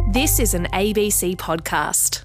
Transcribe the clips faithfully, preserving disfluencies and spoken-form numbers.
This is an A B C podcast.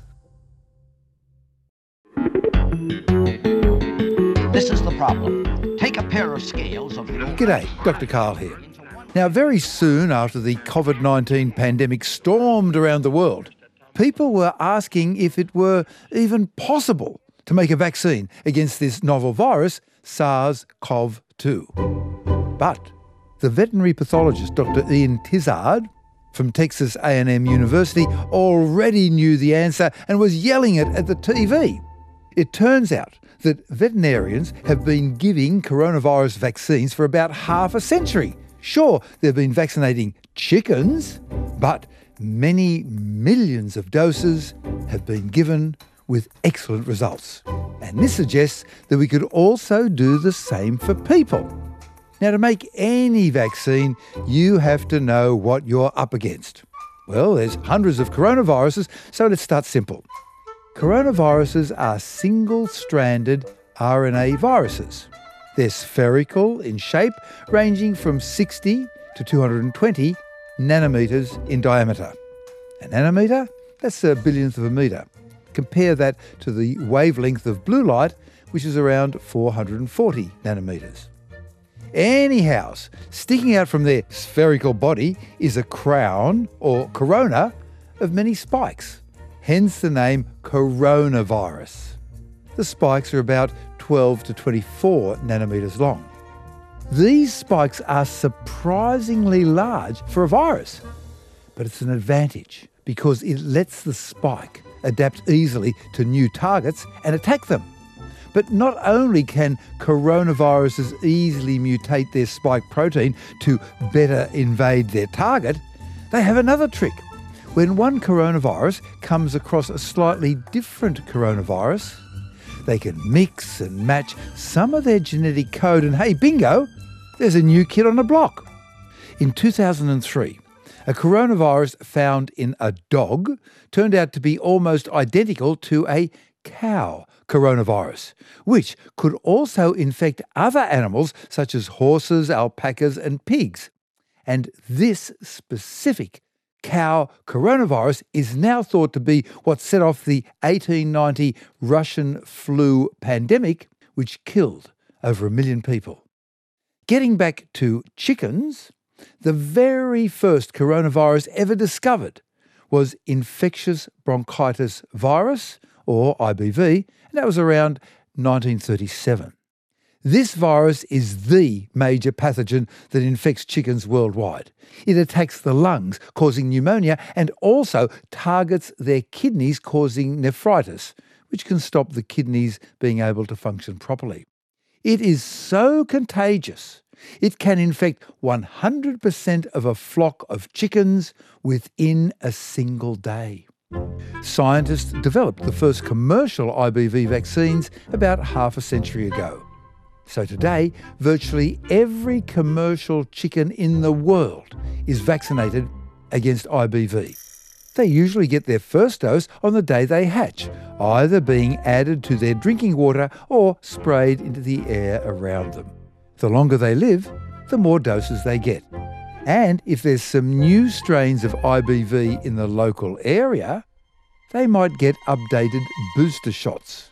This is the problem. Take a pair of scales of the old... G'day, Doctor Karl here. Now, very soon after the COVID nineteen pandemic stormed around the world, people were asking if it were even possible to make a vaccine against this novel virus, SARS CoV two. But the veterinary pathologist, Doctor Ian Tizard, from Texas A and M University, already knew the answer and was yelling it at the T V. It turns out that veterinarians have been giving coronavirus vaccines for about half a century. Sure, they've been vaccinating chickens, but many millions of doses have been given with excellent results. And this suggests that we could also do the same for people. Now, to make any vaccine, you have to know what you're up against. Well, there's hundreds of coronaviruses, so let's start simple. Coronaviruses are single-stranded R N A viruses. They're spherical in shape, ranging from sixty to two hundred twenty nanometers in diameter. A nanometer? That's a billionth of a metre. Compare that to the wavelength of blue light, which is around four hundred forty nanometers. Anyhow, sticking out from their spherical body is a crown, or corona, of many spikes. Hence the name coronavirus. The spikes are about twelve to twenty-four nanometers long. These spikes are surprisingly large for a virus, but it's an advantage because it lets the spike adapt easily to new targets and attack them. But not only can coronaviruses easily mutate their spike protein to better invade their target, they have another trick. When one coronavirus comes across a slightly different coronavirus, they can mix and match some of their genetic code and hey, bingo, there's a new kid on the block. In two thousand three, a coronavirus found in a dog turned out to be almost identical to a cow coronavirus, which could also infect other animals such as horses, alpacas and pigs. And this specific cow coronavirus is now thought to be what set off the eighteen ninety Russian flu pandemic, which killed over a million people. Getting back to chickens, the very first coronavirus ever discovered was infectious bronchitis virus, or I B V, and that was around nineteen thirty-seven. This virus is the major pathogen that infects chickens worldwide. It attacks the lungs, causing pneumonia, and also targets their kidneys, causing nephritis, which can stop the kidneys being able to function properly. It is so contagious, it can infect one hundred percent of a flock of chickens within a single day. Scientists developed the first commercial I B V vaccines about half a century ago. So today, virtually every commercial chicken in the world is vaccinated against I B V. They usually get their first dose on the day they hatch, either being added to their drinking water or sprayed into the air around them. The longer they live, the more doses they get. And if there's some new strains of I B V in the local area, they might get updated booster shots.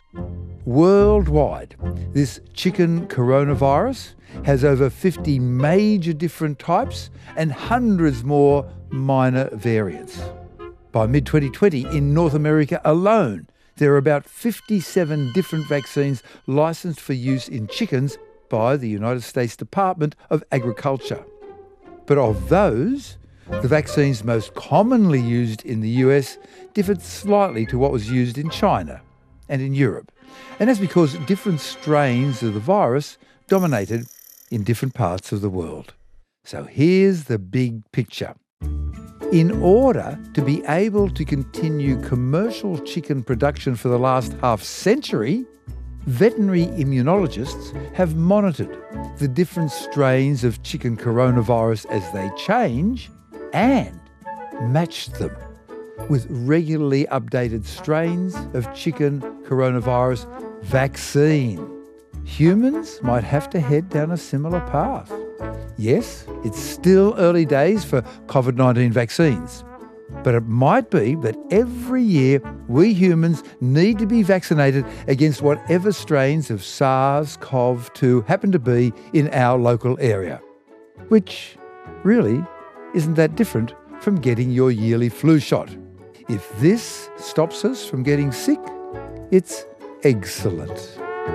Worldwide, this chicken coronavirus has over fifty major different types and hundreds more minor variants. By mid twenty twenty, in North America alone, there are about fifty-seven different vaccines licensed for use in chickens by the United States Department of Agriculture. But of those, the vaccines most commonly used in the U S differed slightly to what was used in China and in Europe. And that's because different strains of the virus dominated in different parts of the world. So here's the big picture. In order to be able to continue commercial chicken production for the last half century, veterinary immunologists have monitored the different strains of chicken coronavirus as they change and matched them with regularly updated strains of chicken coronavirus vaccine. Humans might have to head down a similar path. Yes, it's still early days for COVID nineteen vaccines. But it might be that every year we humans need to be vaccinated against whatever strains of SARS CoV two happen to be in our local area. Which really isn't that different from getting your yearly flu shot. If this stops us from getting sick, it's excellent.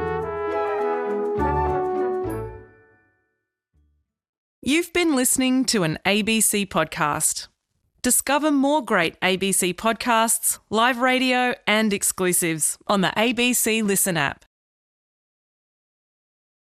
You've been listening to an A B C podcast. Discover more great A B C podcasts, live radio and exclusives on the A B C Listen app.